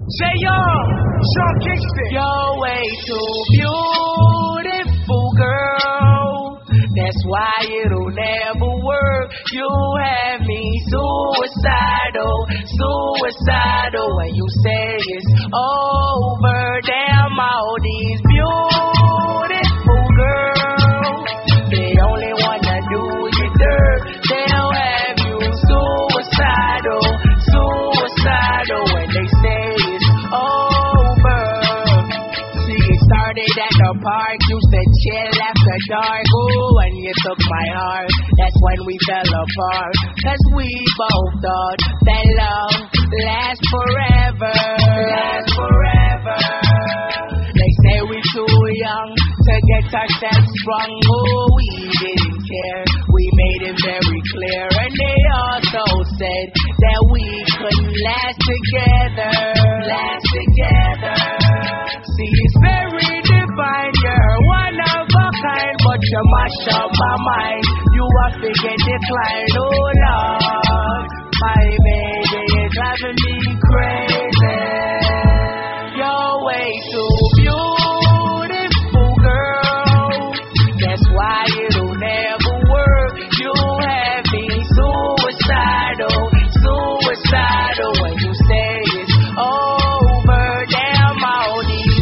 Sean Kingston. You're way too beautiful, girl. That's why it'll never work. You have me suicidal, suicidal. When you say it's over, damn all these beautiful girls, they only wanna do you dirt. They'll have you suicidal, suicidal. When they say it's over. See, it started at the park. Used to chill after dark. Ooh, when you took my heart, that's when we fell apart. Cause we both thought that love lasts forever. Lasts forever. They say we too young to get ourselves strong. Oh, we didn't care. We made it very clear. And they also said that we couldn't last together. Last together. See, it's very divine. You're one of a kind, but you mash up my mind. You are figure decline. Oh Lord, my baby is driving me crazy. You're way too beautiful, girl. That's why it'll never work. You have me suicidal, suicidal. When you say it's over, damn all these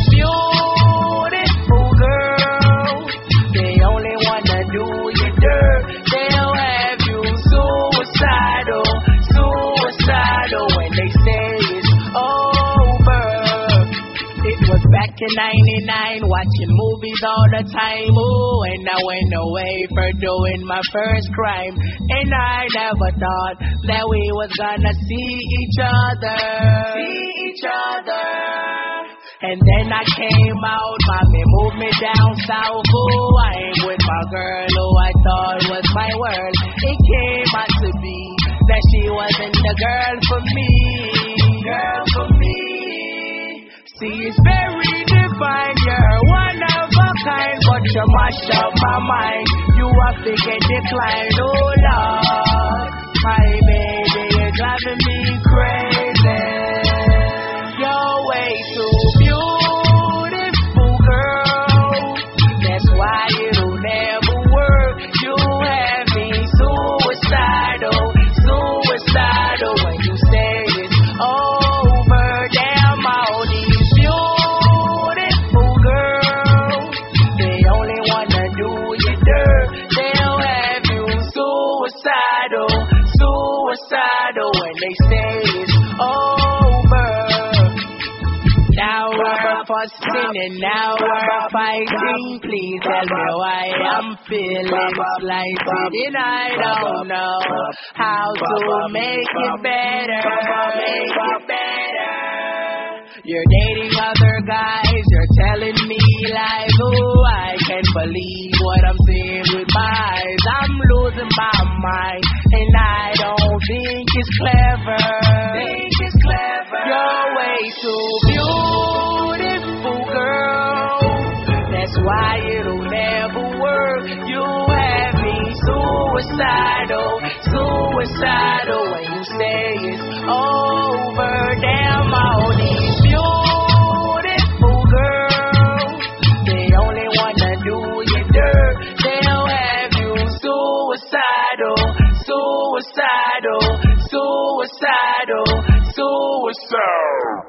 beautiful girls, they only wanna do you dirt. They'll have you suicidal, suicidal. When they say it's over. It was back in '99, watching movies all the time. Ooh, and I went away for doing my first crime. And I never thought that we was gonna see each other. See each other. And then I came out, mommy moved me down south. Ooh, I ain't with my girl who I thought was my world. It came out to be that she wasn't the girl for me. Girl for me. See, it's very divine. You're one of a kind, but you mash up my mind. You are figure decline. Oh Lord, my baby is driving me crazy. You're way too beautiful, girl. That's why it'll never work. You have me suicidal, suicidal. When you say it's over, damn all these beautiful girls, they only wanna do you dirt. They'll have you suicidal, suicidal. When they say it's over. Now we're fussing and now we're fighting. Please tell me why I'm feeling slighted, and I don't know how to make it better. Make it better. You're dating other guys, you're telling me lies. Oh, I can't believe what I'm seeing with my eyes. I'm losing my mind, and I don't think it's clever. Think it's clever. You're way too beautiful, girl. That's why it'll never work. You have me suicidal, suicidal. When you say it's over, damn all these beautiful girls, they only wanna do you dirt. They'll have you suicidal, suicidal, suicidal, suicidal.